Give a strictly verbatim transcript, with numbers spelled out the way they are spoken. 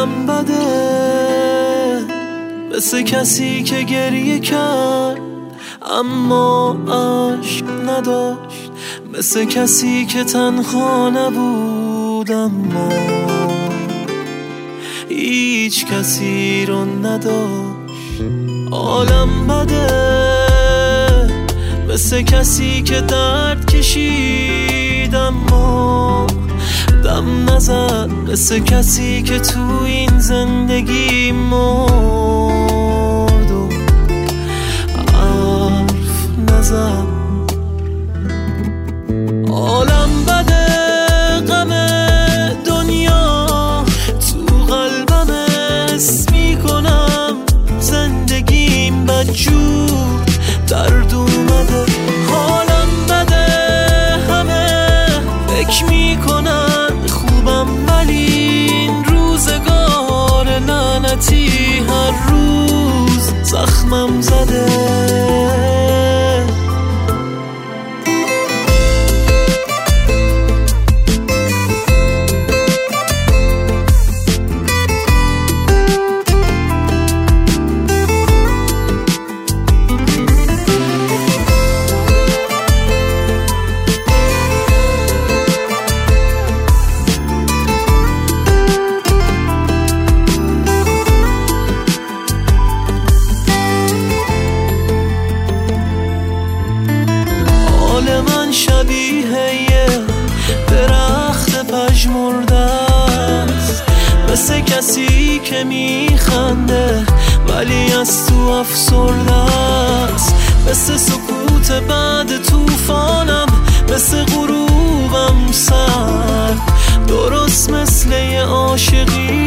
حالم بده، مثل کسی که گریه کرد اما عشق نداشت، مثل کسی که تنها نبود اما هیچ کسی رو نداشت. حالم بده، مثل کسی که درد کشید اما دم نزد، مثل کسی که تو این زندگی مرد و حرف نزد. حالم بده، غم دنیا تو قلبم حس میکنم، زندگیم بدجور درد اومده. حالم بده، همه فکر میکنن خوبم ولی این روزگار لعنتی هر روز زخمم زده. من شبیه یه درخت پژمرده است، مثل کسی که میخنده ولی از تو افسرده است، مثل سکوت بعد طوفانم، مثل غروبم سر، درست مثل یه عاشقی